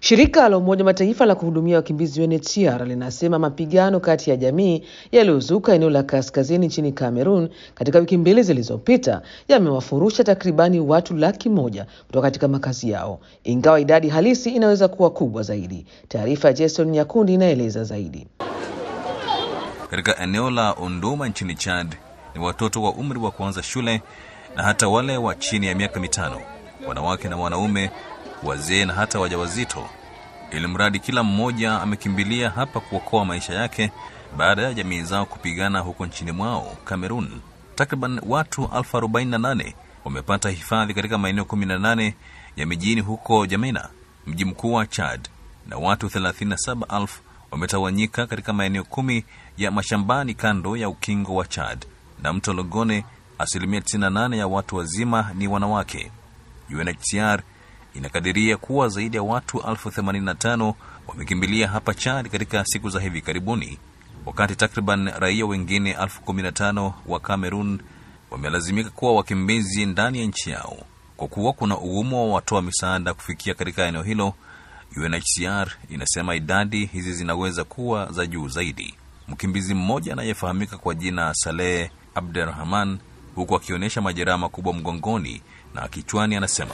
Shirika la Umoja Mataifa la kuhudumia wakimbizi UNHCR linasema mapigano kati ya jamii yaliyozuka eneo la kaskazini nchini Cameroon katika wiki mbili zilizopita yamewafurusha takribani watu 100,000 kutoka katika makazi yao, ingawa idadi halisi inaweza kuwa kubwa zaidi. Taarifa ya Jason Nyakundi inaeleza zaidi. Katika eneo la Ondoma nchini Chad, ni watoto wa umri wa kuanza shule na hata wale wa chini ya miaka 5, wanawake na wanaume, wazee na hata wajawazito, ili mradi kila mmoja amekimbilia hapa kuokoa maisha yake baada ya jamii zao kupigana huko nchini mwao Cameroon. Takriban watu 48,000 wamepata hifadhi katika maeneo 18 ya mijini huko Jamena, mji mkuu wa Chad, na watu 37,000 wametawanyika katika maeneo 10 ya mashambani kando ya ukingo wa Chad na mto Logone. 98% ya watu wazima ni wanawake. UNHCR inakadiria kuwa zaidi ya watu 85,000 wamekimbilia hapa Chad katika siku za hivi karibuni, wakati takriban raia wengine 15,000 wa Cameroon wamelazimika kuwa wakimbizi ndani ya nchi yao. Kwa kuwa kuna ugumu wa watoa misaada kufikia katika eneo hilo, UNHCR inasema idadi hizi zinaweza kuwa za juu zaidi. Mkimbizi mmoja anayefahamika kwa jina Saleh Abderrahman, huku akionyesha majeraha makubwa mgongoni na kichwani, anasema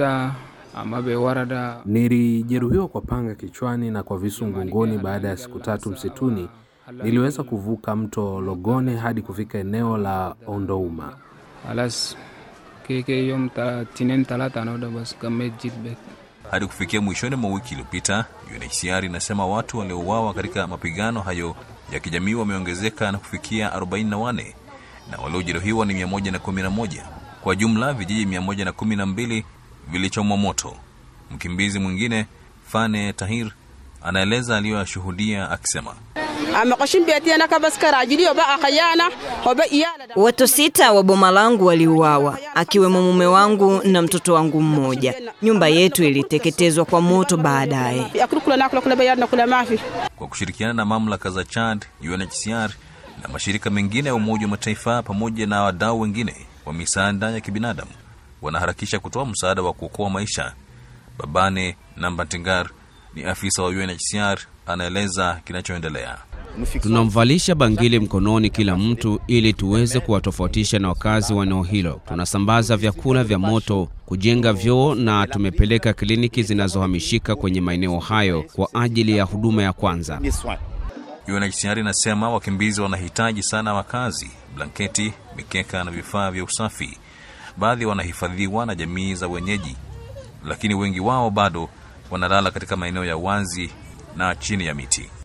nilijeruhiwa kwa panga kichwani na kwa visu mgongoni. Baada ya siku 3 msituni, niliweza kuvuka mto Logone hadi kufika eneo la Ondoma. Hadi kufikia mwishoni mwa wiki iliyopita, UNHCR inasema watu waliouawa katika mapigano hayo ya kijamii wameongezeka na kufikia 44, na waliojeruhiwa ni 111. Kwa jumla vijiji 112 vilichomwa moto. Mkimbizi mwingine Fane Tahir anaeleza aliyoshuhudia akisema, watu 6 wa boma langu waliuawa, akiwemo mume wangu na mtoto wangu mmoja. Nyumba yetu iliteketezwa kwa moto baadaye. Kwa kushirikiana na mamlaka za Chad, UNHCR na mashirika mengine ya Umoja wa Mataifa pamoja na wadau wengine wa misaada ya kibinadamu wanaharakisha kutoa msaada wa kuokoa maisha. Babane Nambantingar ni afisa wa UNHCR, anaeleza kinachoendelea. Tunamvalisha bangili mkononi kila mtu ili tuweze kuwatofautisha na wakazi wa eneo hilo. Tunasambaza vyakula vya moto, kujenga vyoo, na tumepeleka kliniki zinazohamishika kwenye maeneo hayo kwa ajili ya huduma ya kwanza. UNHCR inasema wakimbizi wanahitaji sana makazi, blanketi, mikeka na vifaa vya usafi. Baadhi wanahifadhiwa na jamii za wenyeji, lakini wengi wao bado wanalala katika maeneo ya wazi na chini ya miti.